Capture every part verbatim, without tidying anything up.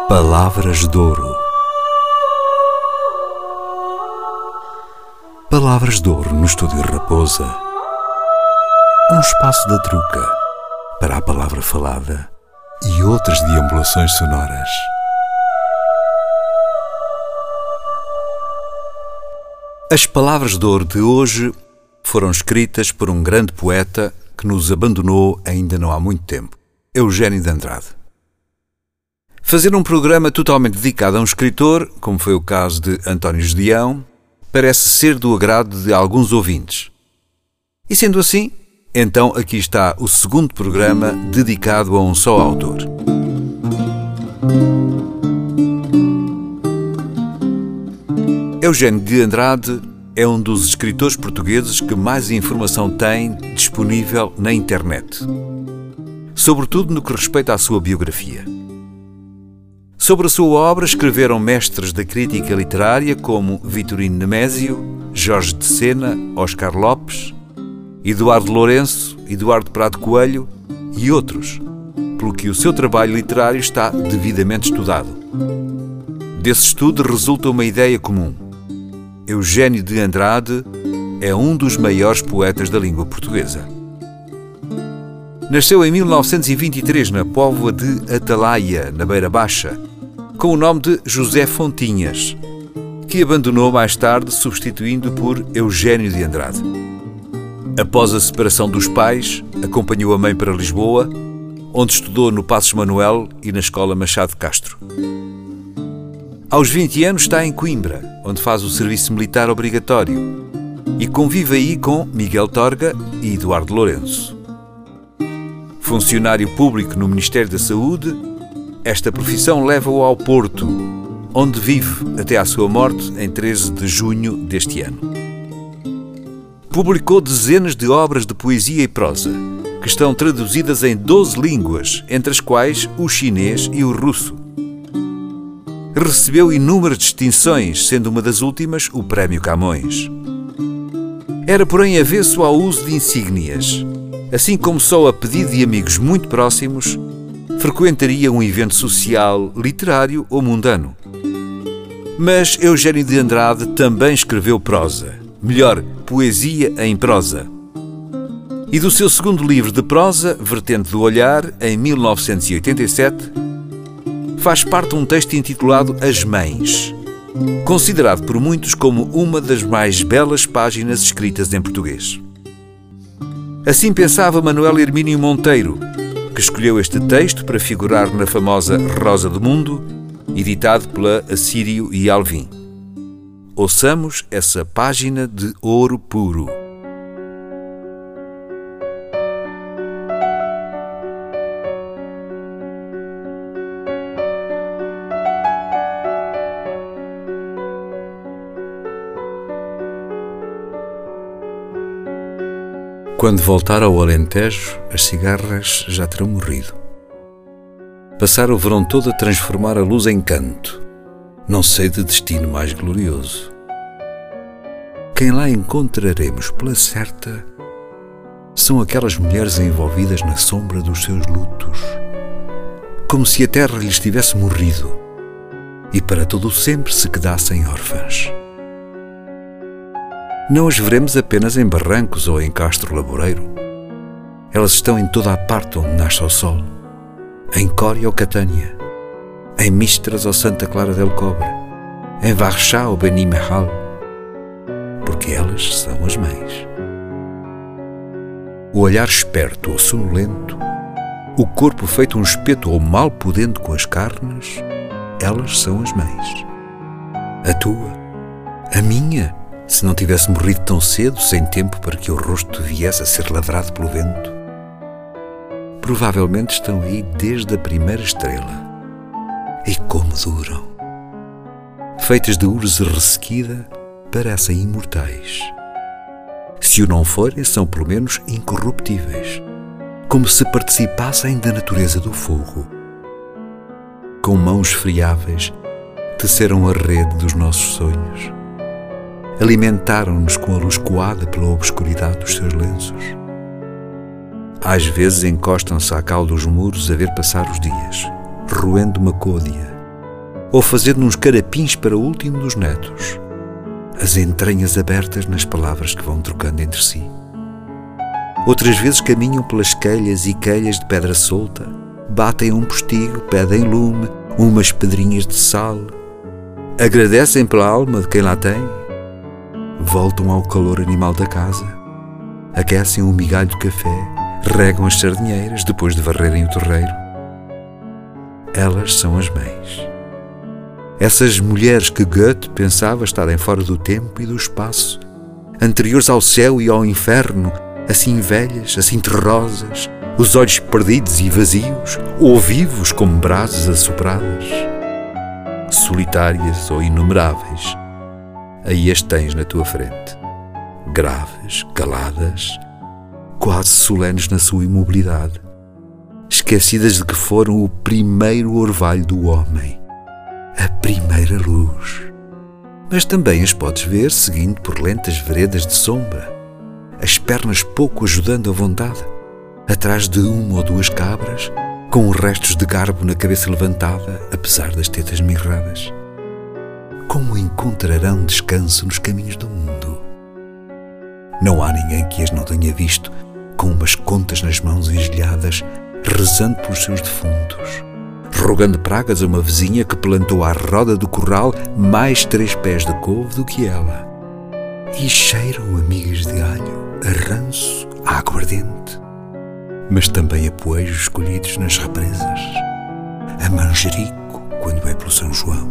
Palavras de Ouro. Palavras de Ouro no Estúdio Raposa. Um espaço da truca para a palavra falada e outras deambulações sonoras. As palavras de ouro de hoje foram escritas por um grande poeta que nos abandonou ainda não há muito tempo, Eugênio de Andrade. Fazer um programa totalmente dedicado a um escritor, como foi o caso de António Gedeão, parece ser do agrado de alguns ouvintes. E sendo assim, então aqui está o segundo programa dedicado a um só autor. Eugênio de Andrade é um dos escritores portugueses que mais informação tem disponível na internet, sobretudo no que respeita à sua biografia. Sobre a sua obra escreveram mestres da crítica literária como Vitorino Nemésio, Jorge de Sena, Oscar Lopes, Eduardo Lourenço, Eduardo Prado Coelho e outros, pelo que o seu trabalho literário está devidamente estudado. Desse estudo resulta uma ideia comum. Eugênio de Andrade é um dos maiores poetas da língua portuguesa. Nasceu em mil novecentos e vinte e três na póvoa de Atalaia, na Beira Baixa, com o nome de José Fontinhas, que abandonou mais tarde, substituindo por Eugênio de Andrade. Após a separação dos pais, acompanhou a mãe para Lisboa, onde estudou no Passos Manuel e na Escola Machado de Castro. Aos vinte anos está em Coimbra, onde faz o serviço militar obrigatório, e convive aí com Miguel Torga e Eduardo Lourenço. Funcionário público no Ministério da Saúde, esta profissão leva-o ao Porto, onde vive até à sua morte em treze de junho deste ano. Publicou dezenas de obras de poesia e prosa, que estão traduzidas em doze línguas, entre as quais o chinês e o russo. Recebeu inúmeras distinções, sendo uma das últimas o Prémio Camões. Era, porém, avesso ao uso de insígnias, assim como só a pedido de amigos muito próximos, frequentaria um evento social, literário ou mundano. Mas Eugênio de Andrade também escreveu prosa, melhor, poesia em prosa. E do seu segundo livro de prosa, Vertente do Olhar, em mil novecentos e oitenta e sete, faz parte um texto intitulado As Mães, considerado por muitos como uma das mais belas páginas escritas em português. Assim pensava Manuel Hermínio Monteiro, que escolheu este texto para figurar na famosa Rosa do Mundo, editado pela Assírio e Alvim. Ouçamos essa página de ouro puro. Quando voltar ao Alentejo, as cigarras já terão morrido. Passar o verão todo a transformar a luz em canto, não sei de destino mais glorioso. Quem lá encontraremos pela certa são aquelas mulheres envolvidas na sombra dos seus lutos, como se a terra lhes tivesse morrido e para todo o sempre se quedassem órfãs. Não as veremos apenas em Barrancos ou em Castro Laboreiro. Elas estão em toda a parte onde nasce o sol, em Cória ou Catânia, em Mistras ou Santa Clara del Cobre, em Varchá ou Benimehal, porque elas são as mães. O olhar esperto ou sonolento, o corpo feito um espeto ou mal podendo com as carnes, elas são as mães. A tua, a minha, se não tivesse morrido tão cedo, sem tempo para que o rosto viesse a ser lavrado pelo vento. Provavelmente estão aí desde a primeira estrela. E como duram! Feitas de urze ressequida, parecem imortais. Se o não forem, são pelo menos incorruptíveis, como se participassem da natureza do fogo. Com mãos friáveis, teceram a rede dos nossos sonhos. Alimentaram-nos com a luz coada pela obscuridade dos seus lenços. Às vezes encostam-se à cal dos muros a ver passar os dias, roendo uma côdea, ou fazendo uns carapins para o último dos netos, as entranhas abertas nas palavras que vão trocando entre si. Outras vezes caminham pelas quelhas e quelhas de pedra solta, batem um postigo, pedem lume, umas pedrinhas de sal, agradecem pela alma de quem lá tem, voltam ao calor animal da casa, aquecem um migalho de café, regam as sardinheiras depois de varrerem o terreiro. Elas são as mães. Essas mulheres que Goethe pensava estarem fora do tempo e do espaço, anteriores ao céu e ao inferno, assim velhas, assim terrosas, os olhos perdidos e vazios, ou vivos como brasas assopradas. Solitárias ou inumeráveis, aí as tens na tua frente, graves, caladas, quase solenes na sua imobilidade, esquecidas de que foram o primeiro orvalho do homem, a primeira luz. Mas também as podes ver seguindo por lentas veredas de sombra, as pernas pouco ajudando a vontade, atrás de uma ou duas cabras, com restos de garbo na cabeça levantada, apesar das tetas mirradas. Como encontrarão descanso nos caminhos do mundo? Não há ninguém que as não tenha visto, com umas contas nas mãos engelhadas, rezando pelos seus defuntos, rogando pragas a uma vizinha que plantou à roda do curral mais três pés de couve do que ela. E cheiram amigas de alho, a ranço, a aguardente, mas também a poejos escolhidos nas represas, a manjerico quando é pelo São João.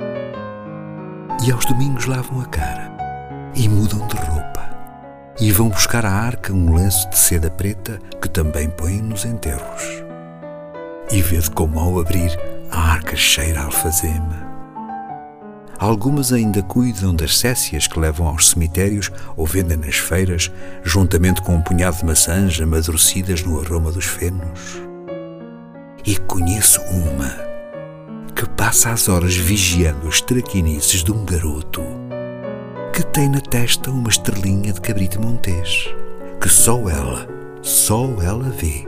E aos domingos lavam a cara e mudam de roupa e vão buscar à arca um lenço de seda preta que também põem nos enterros. E vê-de como ao abrir a arca cheira a alfazema. Algumas ainda cuidam das céssias que levam aos cemitérios ou vendem nas feiras, juntamente com um punhado de maçãs amadurecidas no aroma dos fenos. E conheço uma que passa as horas vigiando as traquinices de um garoto que tem na testa uma estrelinha de cabrito montês, que só ela, só ela vê.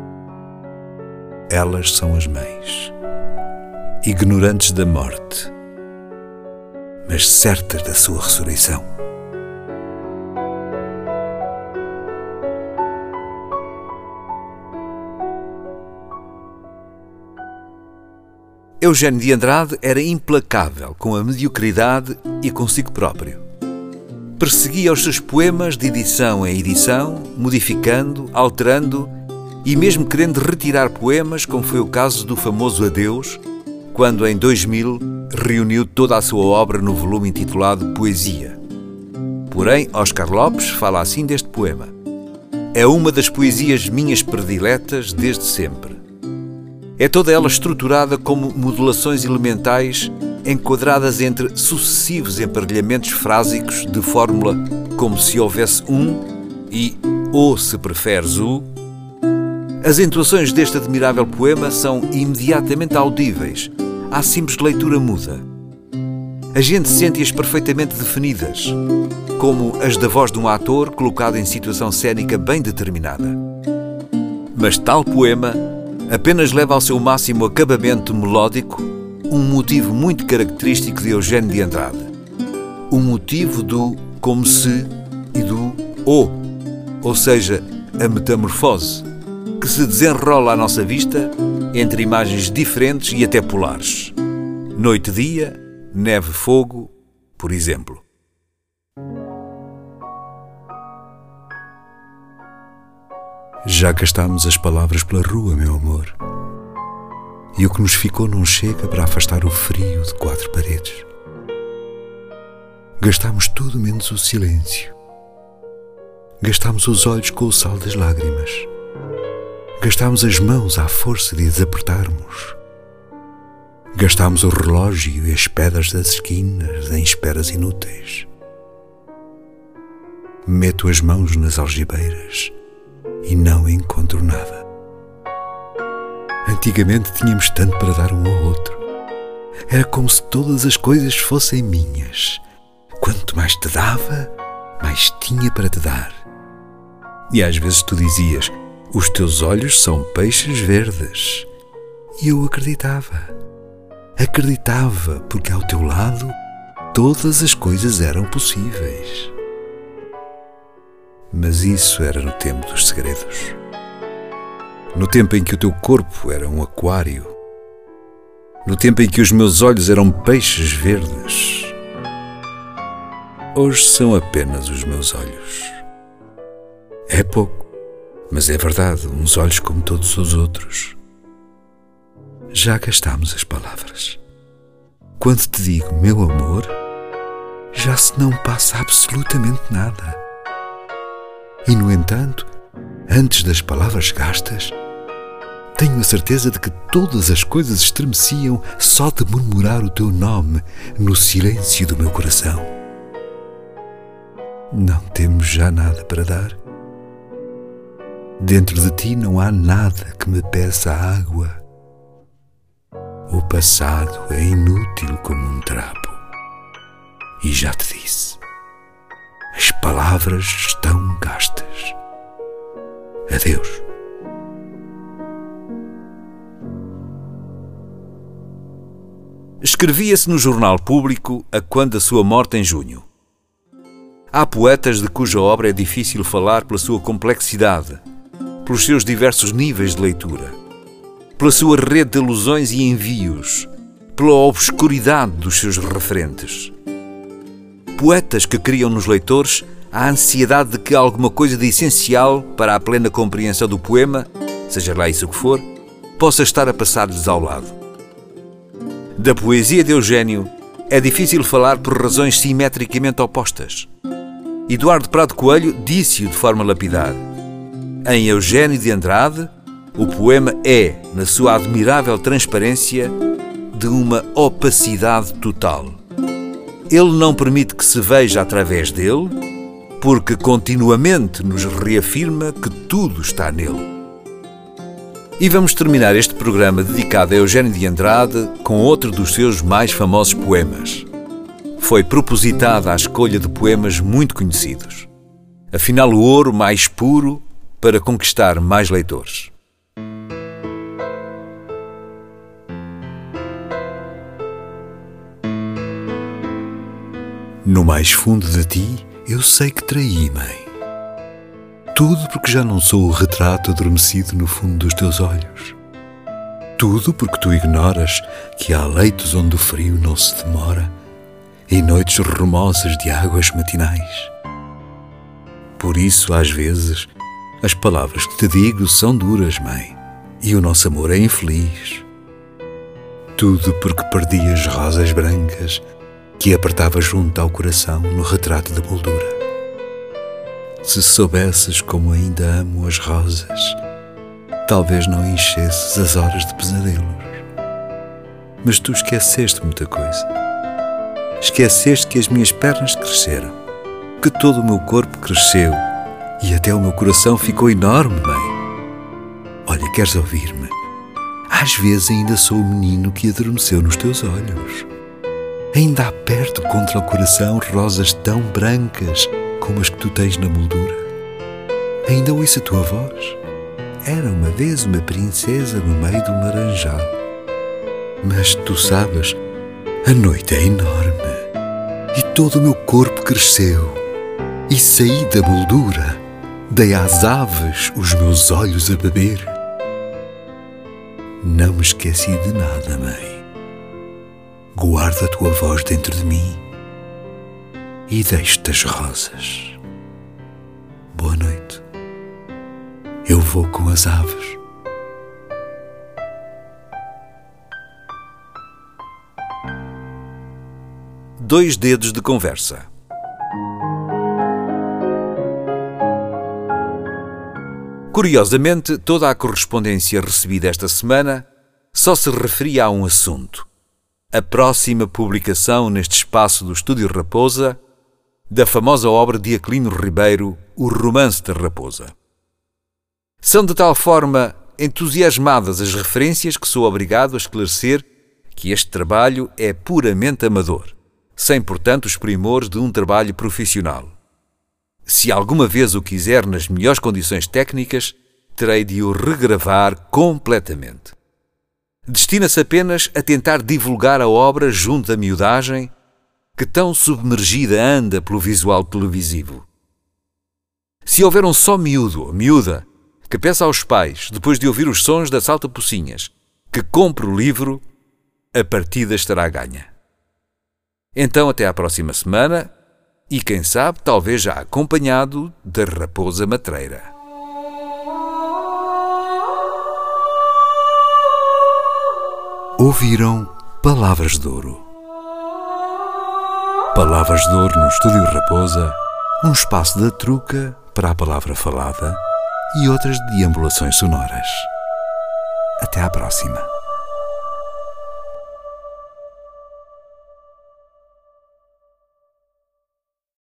Elas são as mães, ignorantes da morte, mas certas da sua ressurreição. Eugênio de Andrade era implacável com a mediocridade e consigo próprio. Perseguia os seus poemas de edição em edição, modificando, alterando e mesmo querendo retirar poemas, como foi o caso do famoso Adeus, quando em dois mil reuniu toda a sua obra no volume intitulado Poesia. Porém, Oscar Lopes fala assim deste poema: é uma das poesias minhas prediletas desde sempre. É toda ela estruturada como modulações elementais enquadradas entre sucessivos emparelhamentos frásicos de fórmula como se houvesse um e ou se preferes o. As entoações deste admirável poema são imediatamente audíveis, à simples leitura muda. A gente sente-as perfeitamente definidas, como as da voz de um ator colocado em situação cênica bem determinada. Mas tal poema apenas leva ao seu máximo acabamento melódico um motivo muito característico de Eugênio de Andrade. O motivo do como se e do o, ou seja, a metamorfose, que se desenrola à nossa vista entre imagens diferentes e até polares. Noite-dia, neve-fogo, por exemplo. Já gastámos as palavras pela rua, meu amor, e o que nos ficou não chega para afastar o frio de quatro paredes. Gastámos tudo menos o silêncio. Gastámos os olhos com o sal das lágrimas. Gastámos as mãos à força de as apertarmos. Gastámos o relógio e as pedras das esquinas em esperas inúteis. Meto as mãos nas algibeiras e não encontro nada. Antigamente tínhamos tanto para dar um ao outro. Era como se todas as coisas fossem minhas. Quanto mais te dava, mais tinha para te dar. E às vezes tu dizias: os teus olhos são peixes verdes. E eu acreditava. Acreditava, porque ao teu lado todas as coisas eram possíveis. Mas isso era no tempo dos segredos. No tempo em que o teu corpo era um aquário. No tempo em que os meus olhos eram peixes verdes. Hoje são apenas os meus olhos. É pouco, mas é verdade, uns olhos como todos os outros. Já gastámos as palavras. Quando te digo meu amor, já se não passa absolutamente nada. E, no entanto, antes das palavras gastas, tenho a certeza de que todas as coisas estremeciam só de murmurar o teu nome no silêncio do meu coração. Não temos já nada para dar. Dentro de ti não há nada que me peça água. O passado é inútil como um trapo. E já te disse, as palavras estão gastas. Adeus. Escrevia-se no Jornal Público a quando da sua morte em junho. Há poetas de cuja obra é difícil falar pela sua complexidade, pelos seus diversos níveis de leitura, pela sua rede de alusões e envios, pela obscuridade dos seus referentes. Poetas que criam nos leitores a ansiedade de que alguma coisa de essencial para a plena compreensão do poema, seja lá isso que for, possa estar a passar-lhes ao lado. Da poesia de Eugênio é difícil falar por razões simetricamente opostas. Eduardo Prado Coelho disse-o de forma lapidar. Em Eugênio de Andrade, o poema é, na sua admirável transparência, de uma opacidade total. Ele não permite que se veja através dele, porque continuamente nos reafirma que tudo está nele. E vamos terminar este programa dedicado a Eugênio de Andrade com outro dos seus mais famosos poemas. Foi propositada a escolha de poemas muito conhecidos. Afinal, o ouro mais puro para conquistar mais leitores. No mais fundo de ti, eu sei que traí, mãe. Tudo porque já não sou o retrato adormecido no fundo dos teus olhos. Tudo porque tu ignoras que há leitos onde o frio não se demora e noites rumosas de águas matinais. Por isso, às vezes, as palavras que te digo são duras, mãe, e o nosso amor é infeliz. Tudo porque perdi as rosas brancas que apertava junto ao coração no retrato da moldura. Se soubesses como ainda amo as rosas, talvez não enchesses as horas de pesadelos. Mas tu esqueceste muita coisa. Esqueceste que as minhas pernas cresceram, que todo o meu corpo cresceu e até o meu coração ficou enorme, mãe. Olha, queres ouvir-me? Às vezes ainda sou o menino que adormeceu nos teus olhos. Ainda há perto contra o coração rosas tão brancas como as que tu tens na moldura. Ainda ouço a tua voz. Era uma vez uma princesa no meio de um laranjal. Mas tu sabes, a noite é enorme e todo o meu corpo cresceu e saí da moldura, dei às aves os meus olhos a beber. Não me esqueci de nada, mãe. Guarda a tua voz dentro de mim e deixo-te as rosas. Boa noite. Eu vou com as aves. Dois dedos de conversa. Curiosamente, toda a correspondência recebida esta semana só se referia a um assunto: a próxima publicação neste espaço do Estúdio Raposa da famosa obra de Aquilino Ribeiro, O Romance da Raposa. São de tal forma entusiasmadas as referências que sou obrigado a esclarecer que este trabalho é puramente amador, sem, portanto, os primores de um trabalho profissional. Se alguma vez o quiser nas melhores condições técnicas, terei de o regravar completamente. Destina-se apenas a tentar divulgar a obra junto da miudagem que tão submergida anda pelo visual televisivo. Se houver um só miúdo ou miúda que peça aos pais, depois de ouvir os sons da Salta-Pocinhas, que compre o livro, a partida estará ganha. Então até à próxima semana e, quem sabe, talvez já acompanhado da raposa matreira. Ouviram Palavras de Ouro. Palavras de Ouro no Estúdio Raposa, um espaço da truca para a palavra falada e outras deambulações sonoras. Até à próxima.